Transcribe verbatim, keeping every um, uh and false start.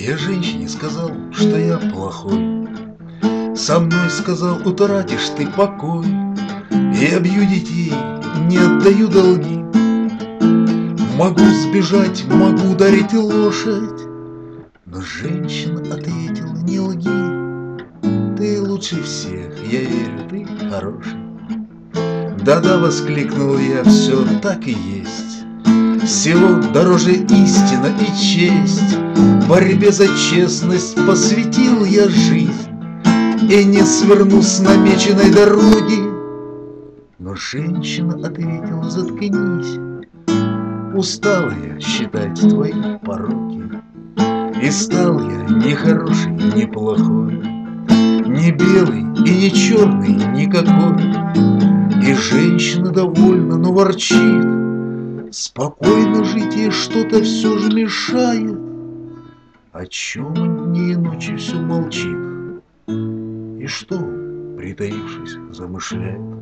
Я женщине сказал, что я плохой. Со мной сказал, утратишь ты покой. Я бью детей, не отдаю долги. Могу сбежать, могу ударить лошадь. Но женщина ответила, не лги. Ты лучше всех, я верю, ты хороший. Да-да, воскликнул я, все так и есть. Всего дороже истина и честь. Борьбе за честность посвятил я жизнь. И не сверну с намеченной дороги. Но женщина ответила, заткнись. Устал я считать твои пороки. И стал я не хороший, не плохой, не белый и не черный никакой. И женщина довольна, но ворчит. Спокойно жить ей что-то все же мешает. О чем дни и ночи все молчит. И что, притаившись, замышляет?